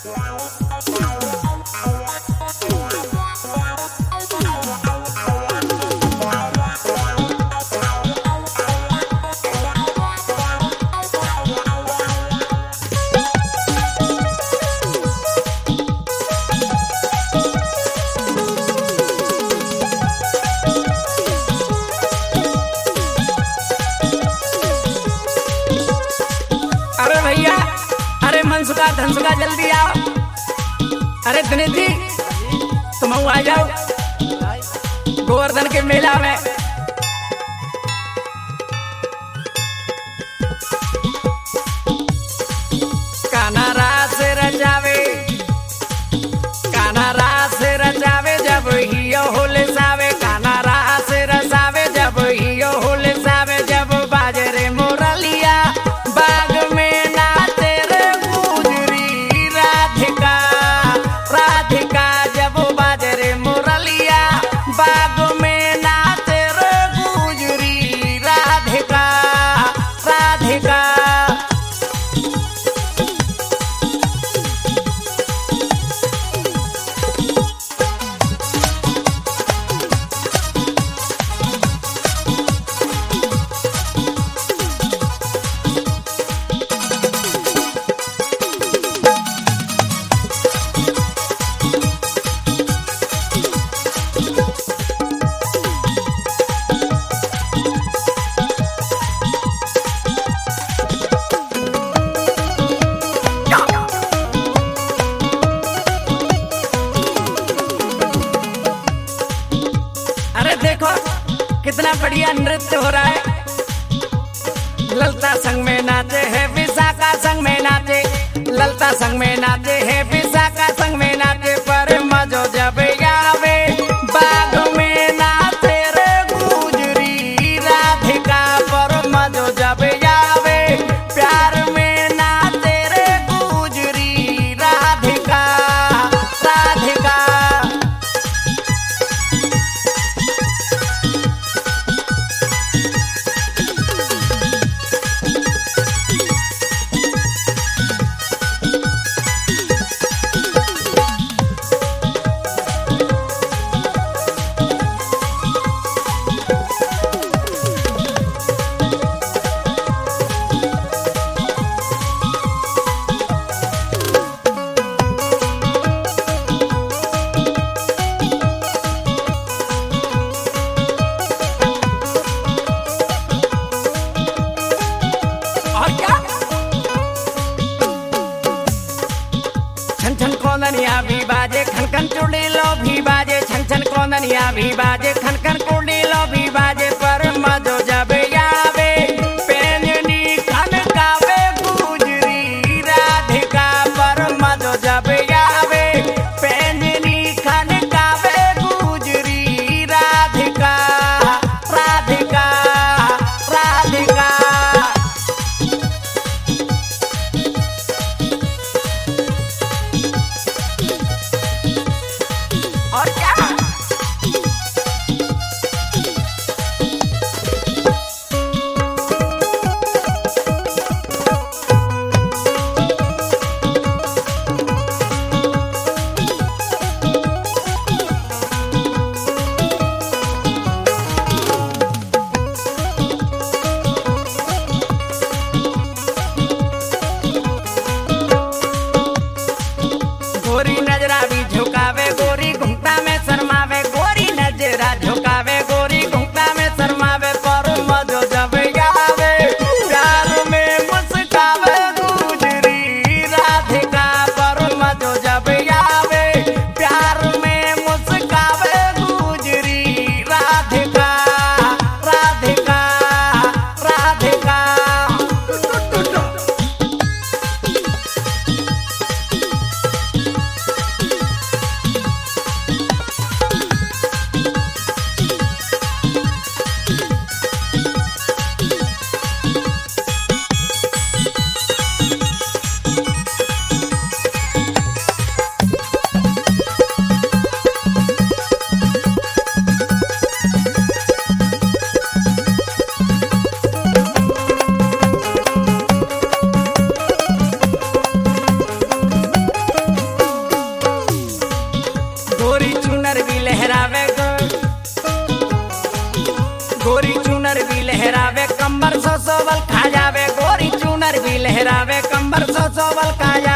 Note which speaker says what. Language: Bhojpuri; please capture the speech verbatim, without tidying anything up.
Speaker 1: अरे भैया, अरे मनसुका धनसुका जल्दी आओ। अरे दिनेश जी तुम आ जाओ गोवर्धन के मेला में। कान्हा रास रचावे, कान्हा रास रचावे जब हियो होले सावे, कान्हा रास रसावे जब हियो होले सावे, जब बाजे रे मोरलिया बाग में नाचे रे गुजरी राधिका, राधिका जब बाजे रे मोरलिया बाग में नाचे रे गुजरी राधिका, राधिका। देखो कितना बढ़िया नृत्य हो रहा है। ललता संग में नाचे है विशाखा संग में नाचे, ललता संग में नाचे है विशाखा संग में नाचे, पर मजो जब आवे बाग में नाचे रे गुजरी राधिका, पर मजो जब आवे प्यार में नाचे रे गुजरी राधिका, राधिका। छन छन कोंदनिया भी बाजे, खन खन चुड़ीलो भी बाजे, छन छन कोंदनिया भी बाजे, खन खन चुड़ीलो भी बाजे, पर मजो जब आवे पेंजनी खन गावे गुजरी राधिका, पर मजो जब आवे पेंजनी खन गावे गुजरी राधिका, राधिका, राधिका। और क्या गोरी नजरा भी झुकावे, गोरी घुंघटा में शर्मावे, गोरी नजरा झुकावे, गोरी घुंघटा में शर्मावे, पर मजो जब आवे प्यार में मुस्कावे गुजरी राधिका, पर मजो जब आवे प्यार में मुस्कावे गुजरी राधिका, राधिका, राधिका। कंबर सो सोवल खा जावे गोरी चूनर भी लहरावे कंबर सो सोवल खा जावे।